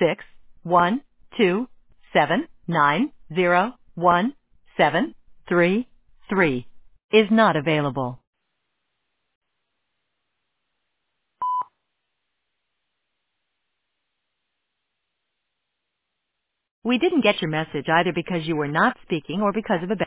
612-790-1733 is not available. We didn't get your message either because you were not speaking or because of a